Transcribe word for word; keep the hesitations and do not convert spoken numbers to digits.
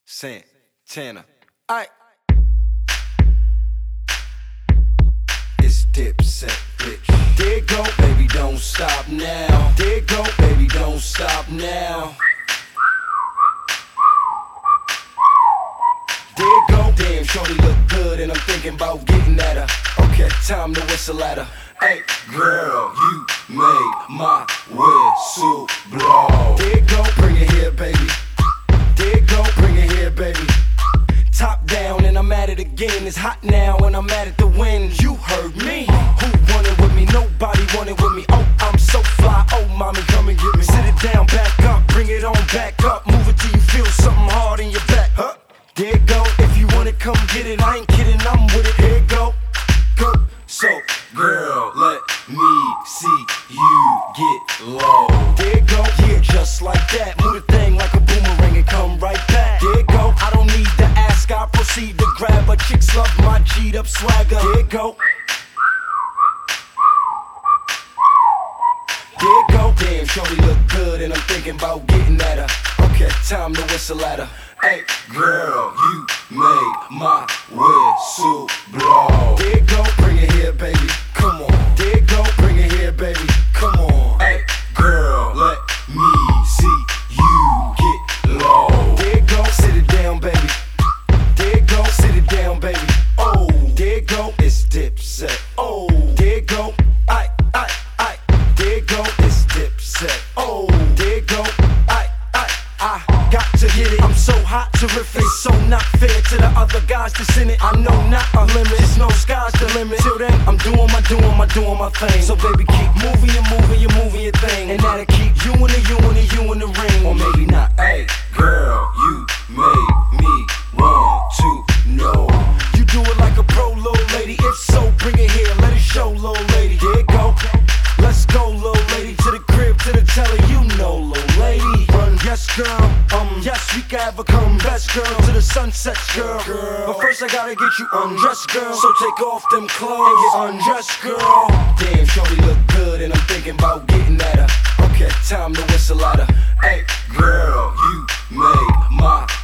Santana. Aight. It's Dipset, bitch. There go, baby, don't stop now. There go, baby, don't stop now. There go, damn, shorty look good and I'm thinking about getting at her. Okay, time to whistle at her. Hey, girl, you made my whistle blow. There go, bring it here, baby. There go, bring it here, baby. Top down and I'm at it again. It's hot now and I'm at it to win. You heard me. Who wanted with me? Nobody wanted with me. Oh, I'm so fly. Oh, mommy, come and get me. Sit it down, back up, bring it on back up. Move it till you feel something hard in your back. Huh? There it go. If you want it, come get it. I ain't kidding, I'm with it. Here it go. Go. So, girl, let me see you get low. There it go. Yeah, just like that. Move the thing like a boomerang and come right back. There it go. I don't need to ask, I proceed to grab her. Chicks love my G'd up swagger. There it go. There it go. Damn, shorty look good and I'm thinking about getting at her. Okay, time to whistle at her. Hey, girl, you made my whistle blow. There it go, bring it here, baby. Come on. There it go, bring it here, baby. Come on. Hey, girl, let me see you get low. There it go, sit it down, baby. There it go, sit it down, baby. Oh, there it go, it's Dipset. Oh, there it go, I, I, I. There it go, it's Dipset. Oh, there it go, I, I, I. Got to hit it. I'm so hot, terrific. It's so not fair to the other guys that's in it. I know not a limit. There's no sky's the limit. Till then, I'm doing my, doing my, doing my thing. So baby, keep moving, you moving, you moving your thing, and that'll keep you in the, you in the, you in the ring. Or maybe not. Hey, girl, you made me want to know. You do it like a pro, little lady. If so, bring it here, let it show, little lady. There it go. Let's go, little lady, to the crib, to the telly. You know, little lady. Run, yes, girl. Um, yes, we can have a come best, girl, to the sunset, girl. girl. But first I gotta get you undressed, girl. So take off them clothes and get undressed, girl. Damn, shorty look good and I'm thinking about getting at her. Okay, time to whistle at her. Hey, girl, you made my